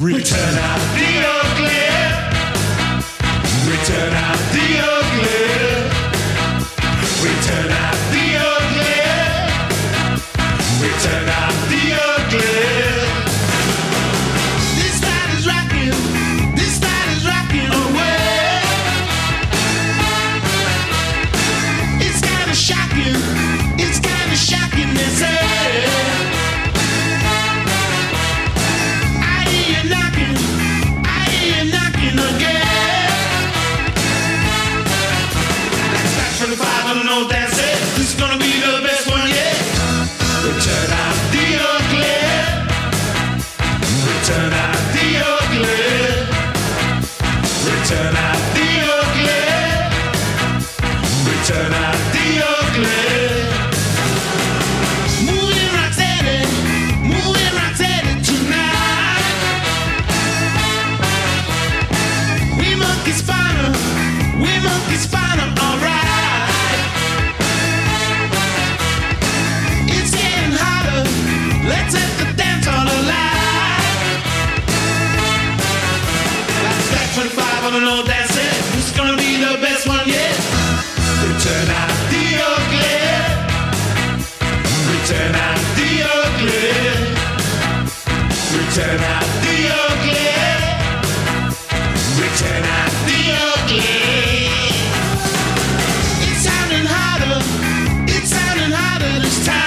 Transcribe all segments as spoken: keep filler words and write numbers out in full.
Return out the ugly. Return out the ugly. Return out the ugly. Return out the ugly. This night is rocking. This night is rocking away. It's kind of shocking. It's kind of shocking to say. twenty-five on an old dance set. This is gonna be the best one yet. Return out the ugly. Return out the ugly. Return out the ugly. Return out the ugly. Moving right steady, moving right steady tonight. We monkey spinal, we monkey spinal, alright. Let's have the dance all alive. That's that twenty-five on an old dance set. This is gonna be the best one yet. Return out the ugly. Return out the ugly. Return out the ugly. Return out the ugly. It's sounding harder. It's sounding harder this time.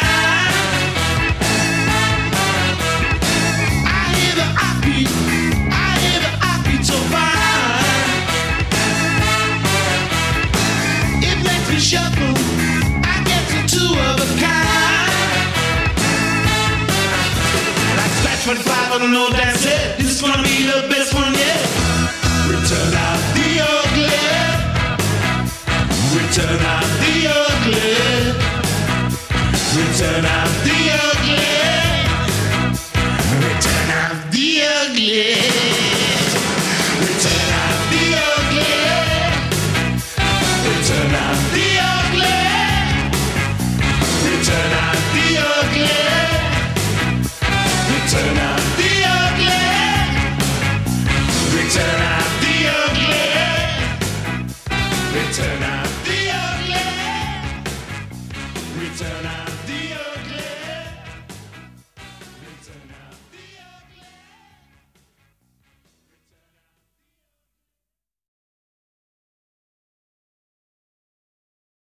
Shuffle, I get the two of a kind. That's that twenty-five on an old dance set. This is gonna be the best one yet. Return out the ugly. Return out the ugly. Return out the ugly. Return out the ugly. Return out the ugly. Return out the ugly. Return out the ugly. Return out the ugly. Return out the ugly. Return out the ugly. Return out.